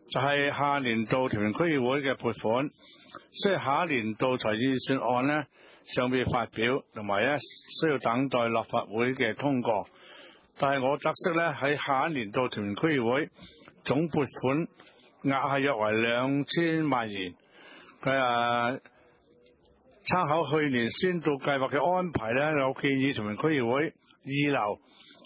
就係下年度屯門區議會嘅撥款，雖然下一年度財政預算案呢尚未發表，同埋呢需要等待立法會嘅通過，但係我得悉呢喺下一年度屯門區議會總撥款額係約為2000萬元。參考去年先導計劃嘅安排呢，有建議屯門區議會預留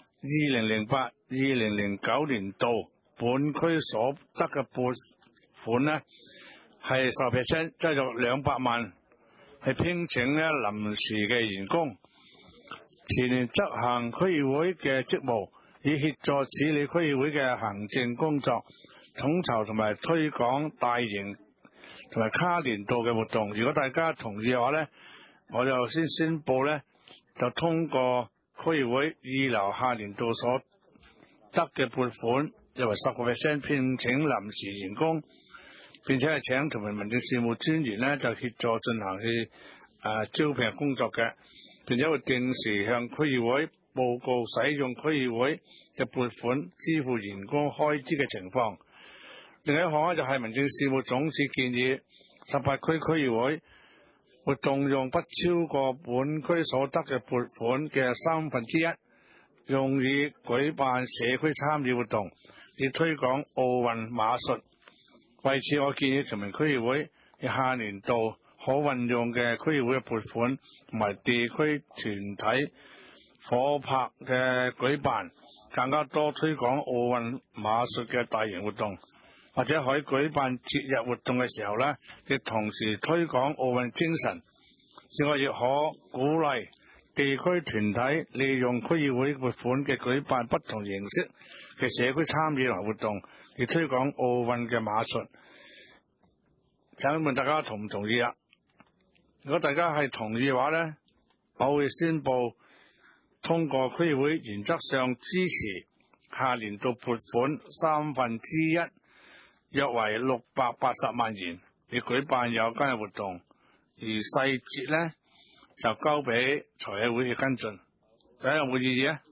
2008-2009年度本區所得嘅撥款呢係10%，即係200萬，係聘請呢臨時嘅員工，全年執行區議會嘅職務，以協助處理區議會嘅行政工作，統籌同埋推廣大型同埋跨年度嘅活動。如果大家同意嘅話呢，我就先宣布呢，就通過區議會預留下年度所得嘅撥款，約為10%聘請臨時員工，並且係請屯門民政事務專員呢就協助進行招聘工作嘅，並且會定時向區議會報告使用區議會嘅撥款支付員工開支嘅情況。另一項呢，就係民政事務總署建議18區區議會會動用不超過本區所得嘅撥款嘅1/3，用以舉辦社區參與活動，以推廣奧運馬術。為此，我建議屯門區議會以下年度可運用嘅區議會嘅撥款同埋地區團體夥拍嘅舉辦更加多推廣奧運馬術嘅大型活動，或者可以舉辦節日活動嘅時候呢，亦同時推廣奧運精神。此外，亦可鼓勵地區團體利用區議會撥款嘅舉辦不同形式嘅社區參與同活動，以推廣奧運嘅馬術。請問大家同唔同意啊？如果大家係同意嘅話呢，我會宣布通過區議會原則上支持下年度撥款1/3，約為680萬元，以舉辦有關嘅活動，而細節呢就交俾財委會嘅跟進。大家有冇異議啊？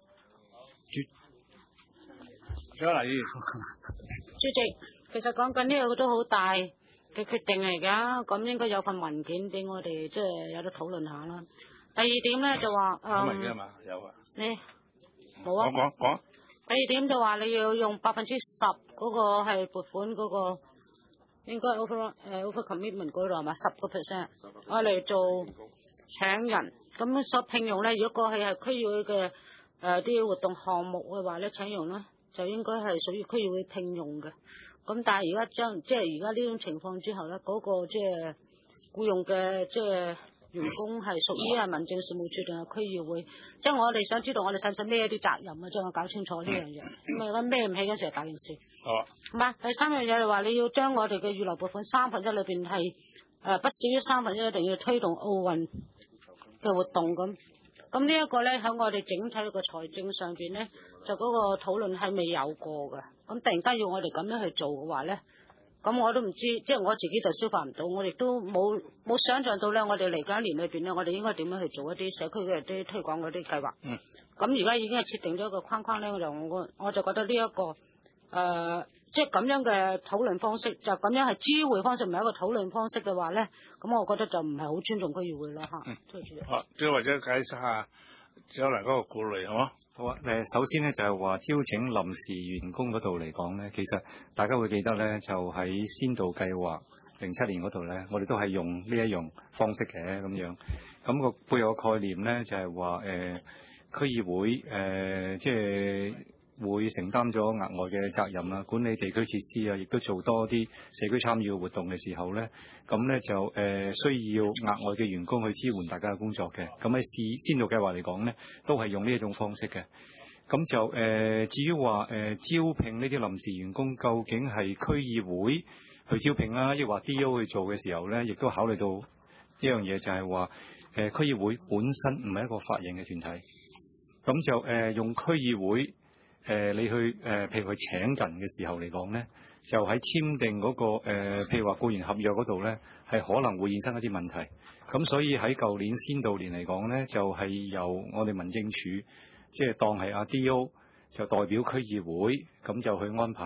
張麗儀， 主席，其實講緊呢個都好大嘅決定嚟㗎，咁應該有份文件俾我哋即係有得討論下啦。第二點咧就話文件係嘛？有啊。 你冇啊？ 講。 第二點就話你要用10%嗰個係撥款嗰個，應該 over commitment 嗰度係嘛？10%，我嚟做請人，咁所聘用咧，如果過去係區議會嘅啲活動項目嘅話咧，請用咧就應該係屬於區議會聘用嘅。咁但係而家即係而家呢種情況之後咧，嗰個即係僱用嘅即係員工係屬於係民政事務處定係區議會？即係我哋想知道我哋使唔使孭一啲責任啊？將我搞清楚呢樣嘢。咁啊，孭唔起嗰時係大件事。 好。係嘛？第三樣嘢就話你要將我哋嘅預留撥款1/3裏邊係不少於1/3，一定要推動奧運嘅活動咁。咁呢一個咧喺我哋整體個財政上邊咧，就嗰個討論係未有過嘅。咁突然間要我哋咁樣去做嘅話咧，咁我都唔知，即係我自己就消化唔到，我亦都冇想像到咧，我哋嚟緊一年裏邊咧，我哋應該點樣去做一啲社區嘅啲推廣嗰啲計劃。咁而家已經係設定咗一個框框咧，我就覺得呢一個即係咁樣嘅討論方式，就咁樣係知會方式，唔係一個討論方式嘅話咧，咁我覺得就唔係好尊重區議會啦嚇。 好，即係或者解釋下將來嗰個顧慮好嗎？ 好啊，首先咧就係話招請臨時員工嗰度嚟講咧，其實大家會記得咧，就喺先導計劃07年嗰度咧，我哋都係用呢一樣方式嘅咁樣。咁個背後概念咧就係話區議會即係會承擔咗額外嘅責任啦，管理地區設施啊，亦都做多啲社區參與嘅活動嘅時候咧，咁咧就需要額外嘅員工去支援大家嘅工作嘅。咁喺先導計劃嚟講咧，都係用呢一種方式嘅。咁就至於話招聘呢啲臨時員工，究竟係區議會去招聘啦，抑或 D.O. 去做嘅時候咧，亦都考慮到一樣嘢，就係話區議會本身唔係一個法人嘅團體，咁就用區議會。你去譬如去請人嘅時候嚟講咧，就喺簽訂嗰個譬如話僱員合約嗰度咧，係可能會衍生一啲問題。咁所以喺舊年先導年嚟講咧，就係由我哋民政處即係當係阿 D.O. 就代表區議會咁就去安排。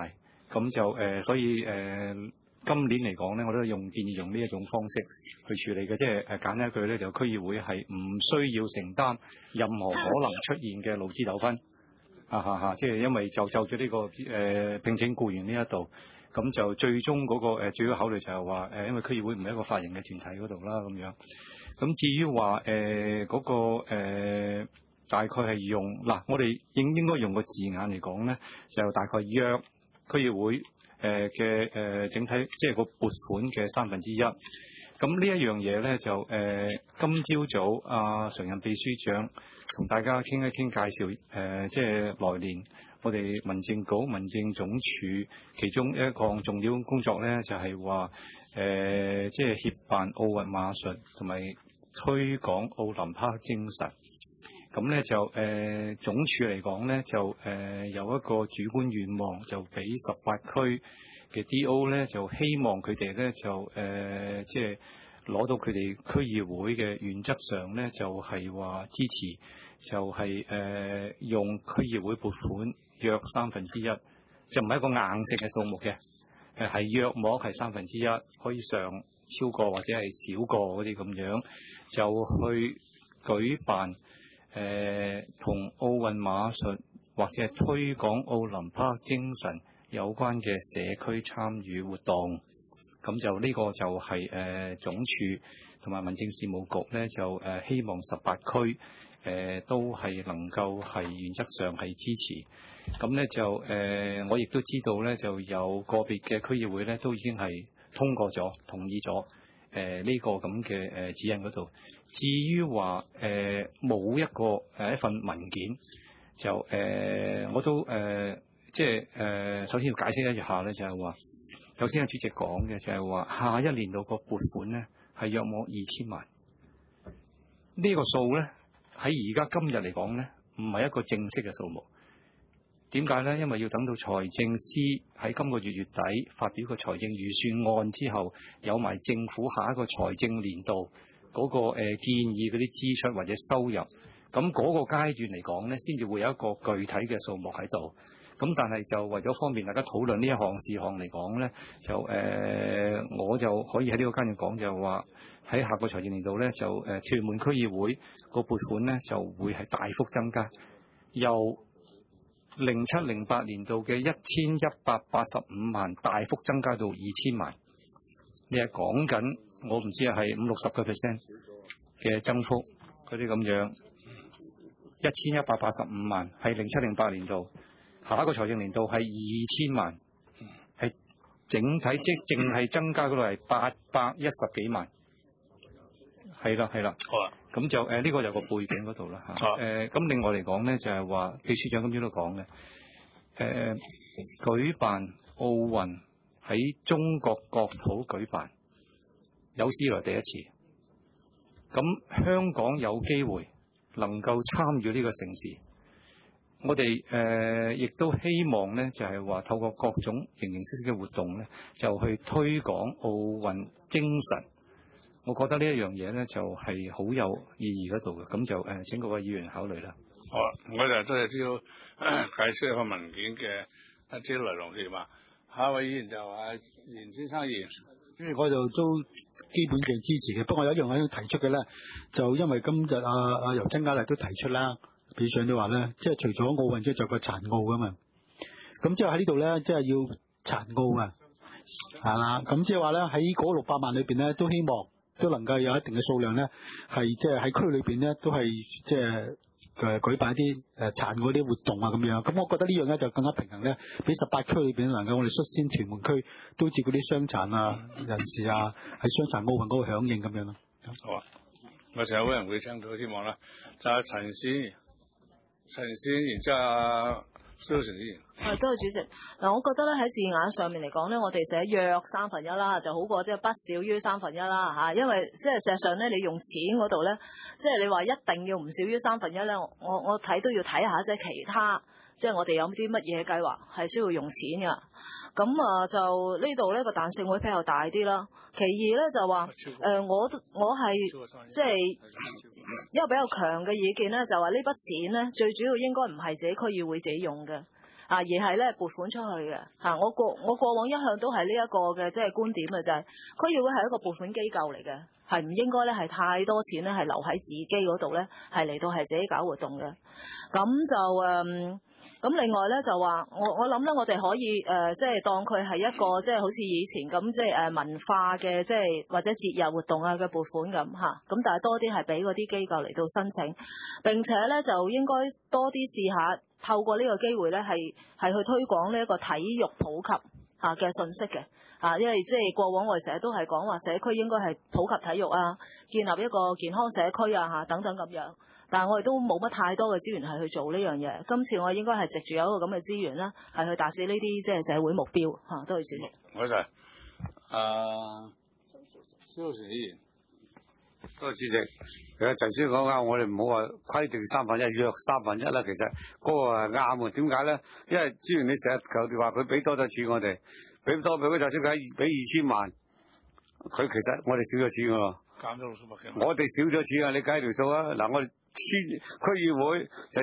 咁就所以今年嚟講咧，我都建議用呢一種方式去處理嘅，即係簡單一句咧，就區議會係唔需要承擔任何可能出現嘅勞資糾紛，即係因為就住呢個聘請僱員呢一度，咁就最終嗰個主要考慮就係話因為區議會唔係一個法人嘅團體嗰度啦，咁樣。咁至於話嗰個大概係用嗱，我哋應該用個字眼嚟講咧，就大概約區議會嘅整體即係個撥款嘅1/3。咁呢一樣嘢咧就今朝早常任秘書長同大家傾一傾介紹即係來年我哋民政局民政總署其中一項重要工作咧，就係話即係協辦奧運馬術同埋推廣奧林匹克精神。咁咧就總署嚟講咧就有一個主觀願望，就俾18區嘅 D.O. 咧，就希望佢哋咧就即係攞到佢哋區議會嘅原則上咧，就係話支持，就係用區議會撥款約1/3，就唔係一個硬性嘅數目嘅，係約莫係1/3，可以上超過或者係少過嗰啲咁樣，就去舉辦同奧運馬術或者係推廣奧林匹克精神有關嘅社區參與活動。咁就呢個就係總署同埋民政事務局咧，就希望18區都係能夠係原則上係支持。咁咧就我亦都知道咧，就有個別嘅區議會咧都已經係通過咗、同意咗呢個咁嘅指引嗰度。至於話冇一份文件，就我都即係首先要解釋一下咧，就係話頭先阿主席講嘅就係話下一年度個撥款咧係約莫2000萬。呢個數咧喺而家今日嚟講咧唔係一個正式嘅數目。點解咧？因為要等到財政司喺今個月月底發表個財政預算案之後，有埋政府下一個財政年度嗰個建議嗰啲支出或者收入，咁嗰個階段嚟講咧，先至會有一個具體嘅數目喺度。咁但係就為咗方便大家討論呢一項事項嚟講咧，就我就可以喺呢個階段講，就話喺下個財政年度咧，就屯門區議會個撥款咧就會係大幅增加，由07-08年度嘅1185萬大幅增加到2000萬。你係講緊我唔知係50-60% 嘅增幅嗰啲咁樣，1185萬係07-08年度。下一個財政年度係2000萬，係整體即淨係增加嗰度係810幾萬，係啦。好啊，咁就呢個有個背景嗰度啦嚇。咁另外嚟講咧，就係話秘書長今朝都講嘅，舉辦奧運喺中國國土舉辦，有史以來第一次。咁香港有機會能夠參與呢個盛事。我哋亦都希望咧，就係話透過各種形形色色嘅活動咧，就去推廣奧運精神。我覺得呢一樣嘢咧，就係好有意義嗰度嘅。咁就請各位議員考慮啦。 好啊，我就都係知道解釋一個文件嘅一啲來龍去脈。下一位議員就係連先生議員。 因為我就都基本上支持嘅，不過有一樣我要提出嘅咧，就因為今日由曾家麗都提出啦。秘書長都話咧，即係除咗奧運之外，仲有個殘奧噶嘛。咁即係喺呢度咧，即係要殘奧啊，係啦。咁即係話咧，喺嗰600萬裏邊咧，都希望都能夠有一定嘅數量咧，係即係喺區裏邊咧，都係即係舉辦一啲殘奧啲活動啊咁樣。咁我覺得呢樣咧就更加平衡咧，俾18區裏邊能夠我哋率先屯門區都接嗰啲傷殘啊人士啊，喺傷殘奧運嗰個響應咁樣咯。 好啊，我成日有人會聽到，希望啦，就係陳先，然之後蘇成議員。 多謝主席。嗱，我覺得咧喺字眼上面嚟講咧，我哋寫約1/3啦，就好過即係不少於1/3啦嚇。因為即係事實上咧，你用錢嗰度咧，即係你話一定要唔少於1/3咧，我睇都要睇下即係其他，即係我哋有啲乜嘢計劃係需要用錢㗎。咁就呢度咧個彈性會比較大啲啦。其二咧就話我係即係一個比較強嘅意見咧，就話呢筆錢咧最主要應該唔係自己區議會自己用嘅， 而係咧撥款出去嘅嚇。我過往一向都係呢一個嘅即係觀點嘅，就係區議會係一個撥款機構嚟嘅，係唔應該咧係太多錢咧係留喺自己嗰度咧，係嚟到係自己搞活動嘅。咁就咁另外咧就話我諗咧，我哋可以即係當佢係一個即係好似以前咁即係文化嘅即係或者節日活動啊嘅撥款咁嚇。咁但係多啲係俾嗰啲機構嚟到申請，並且咧就應該多啲試下透過呢個機會咧係去推廣呢一個體育普及嚇嘅信息嘅嚇，因為即係過往我哋成日都係講話社區應該係普及體育啊，建立一個健康社區啊嚇等等咁樣。但係我哋都冇乜太多嘅資源係去做呢樣嘢。今次我應該係藉住有一個咁嘅資源啦，係去達至呢啲即係社會目標嚇。多謝主席。 唔該晒。蕭時議員， 多謝主席。其實陳先講啱，我哋唔好話規定1/3，約1/3啦。其實嗰個係啱嘅。點解咧？因為資源你成日強調話佢俾多咗錢我哋，俾佢就算佢俾2000萬，佢其實我哋少咗錢㗎喎。 減咗600幾萬。 我哋少咗錢啊！你計條數啊！嗱，我哋區議會就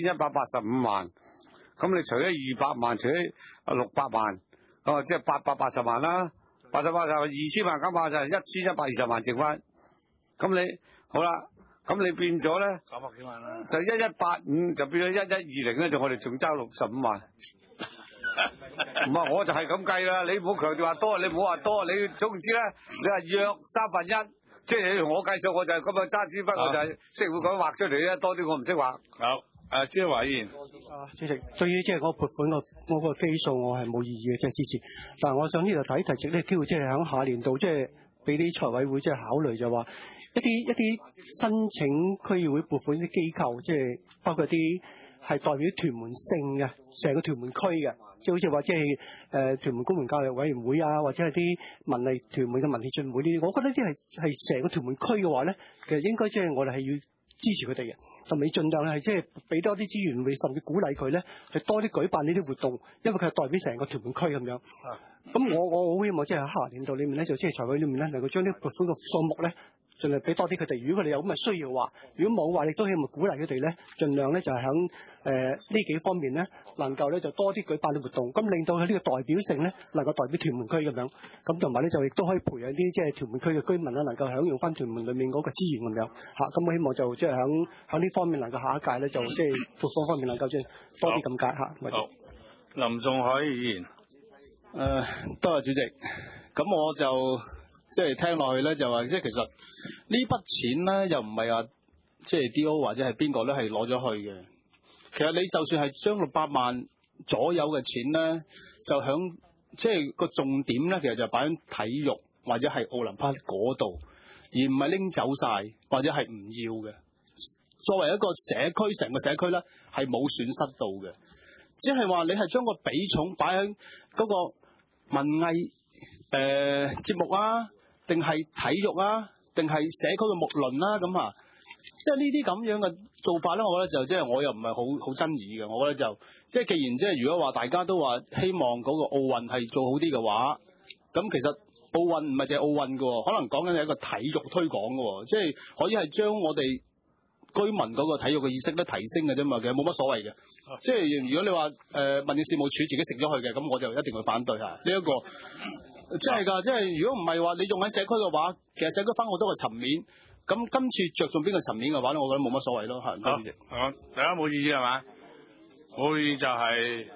1185萬，咁你除咗200萬，除咗600萬，咁啊即係880萬啦。880萬2000萬減下就係1120萬剩翻。咁你好啦，咁你變咗咧 900幾萬啦， 就1185就變咗1120咧，就我哋仲爭65萬。唔係，我就係咁計啦。你唔好強調話多，你唔好話多，你總之咧，你話約1/3。即係我計數，我就係咁樣揸支筆，我就係識會講畫出嚟啫，多啲我唔識畫。 好，張華議員。 主席，對於即係嗰個撥款個基數，我係冇異議嘅，即係支持。但係我想呢度提藉呢個機會，即係喺下年度，即係俾啲財委會即係考慮，就話一啲申請區議會撥款啲機構，即係包括啲係代表屯門性嘅，成個屯門區嘅。即係好似話，即係屯門公民教育委員會啊，或者係啲屯門嘅文協進會呢啲，我覺得呢啲係成個屯門區嘅話咧，其實應該即係我哋係要支持佢哋嘅，同埋盡量係即係俾多啲資源，甚至鼓勵佢咧，係多啲舉辦呢啲活動，因為佢係代表成個屯門區咁樣。咁我好希望即係喺下年度裏面咧，就即係財委裏面咧，能夠將啲撥款嘅數目咧，盡量俾多啲佢哋。如果佢哋有咁嘅需要話，如果冇話，亦都希望鼓勵佢哋咧，盡量咧就係喺呢幾方面咧，能夠咧就多啲舉辦啲活動，咁令到佢呢個代表性咧，能夠代表屯門區咁樣。咁同埋咧就亦都可以培養啲即係屯門區嘅居民啦，能夠享用翻屯門裏面嗰個資源咁樣嚇。咁我希望就即係喺呢方面能夠下一屆咧就即係撥款方面能夠即係多啲咁解嚇。 好，林仲海議員。 多謝主席。咁我就即係聽落去咧，就話即係其實呢筆錢咧又唔係話即係 D.O. 或者係邊個咧係攞咗去嘅。其實你就算係將600萬左右嘅錢咧，就響即係個重點咧，其實就擺喺體育或者係奧林匹克嗰度，而唔係拎走晒或者係唔要嘅。作為一個社區，成個社區咧係冇損失到嘅，只係話你係將個比重擺喺嗰個文藝節目啊，定係體育啊，定係社區嘅睦鄰啦咁啊，即係呢啲咁樣嘅做法咧，我覺得就即係我又唔係好爭議嘅。我覺得就即係既然即係如果話大家都話希望嗰個奧運係做好啲嘅話，咁其實奧運唔係淨係奧運嘅，可能講緊係一個體育推廣嘅，即係可以係將我哋居民嗰個體育嘅意識咧提升嘅啫嘛，其實冇乜所謂嘅。即係如果你話民政事務處自己食咗佢嘅，咁我就一定會反對嚇呢一個。真係㗎，即係如果唔係話你用喺社區嘅話，其實社區分好多個層面。咁今次着重邊個層面嘅話咧，我覺得冇乜所謂咯嚇。 好，大家冇意見係嘛？冇意見就係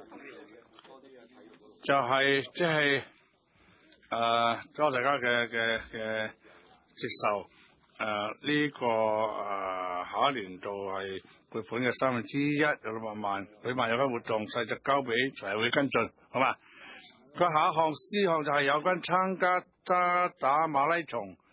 即係多大家嘅接受。呢個下一年度係撥款嘅1/3，有600萬，舉辦有關活動，細則交俾財委會跟進，好嘛？佢下一項 C 項就係有關參加渣打馬拉松